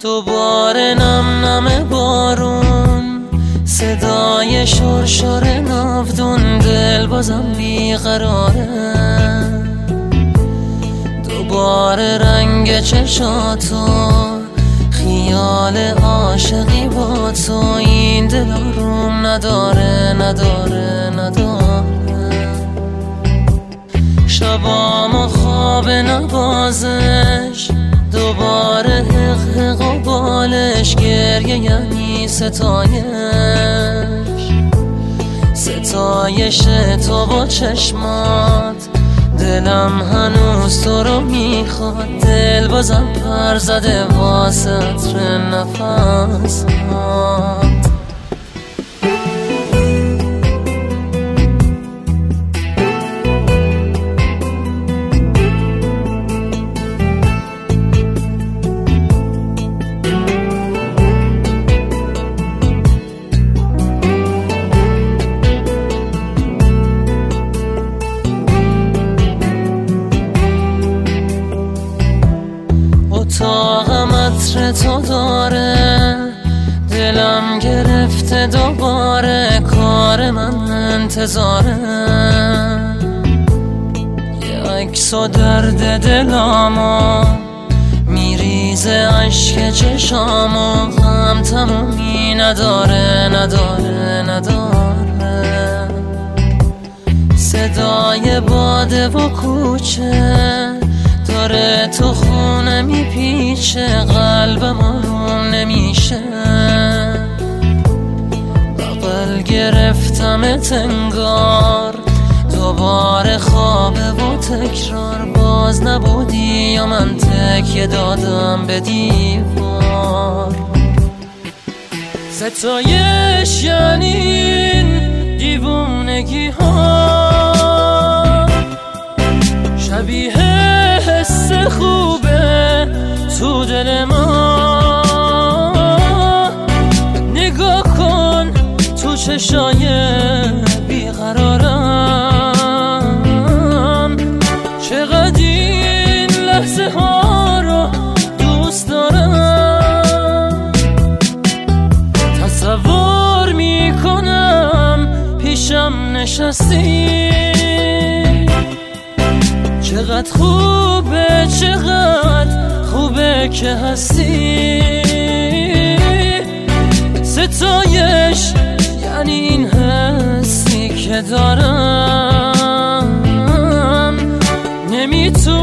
دوباره نم نم بارون، صدای شرشر ناودون، دل بازم بیقراره. دوباره رنگ چشاتو، خیال عاشقی با تو، این دل آروم نداره نداره نداره. شبامو خواب نوازش، دوباره حق و بالش، گریه یعنی ستایش تو با چشمات. دلم هنوز تو رو میخواد، دل بازم پر زده واسه عطر نفسات. اتاقم عطر تو داره، دلم گرفته دوباره، کار من انتظاره. یه عکس و درد دلامو، میریزه عشق چشامو، غم تمومی نداره نداره نداره. صدای باده و کوچه داره تو خونه میپیچه، قلبم آروم نمیشه. بغل گرفتمت انگار، دوباره خوابه و تکرار. باز نبودی یا من تکیه دادم به دیوار. ستایش یعنی این دیوونگی ها، شبیه حس خوبه تو دل ما. نگاه کن تو چشای بیقرارم، چقدر این لحظه ها رو دوست دارم. تصور میکنم پیشم نشستی، چقدر خوبه چقدر خوبه که هستی. ستایش یعنی این حسی که دارم، نمیتونم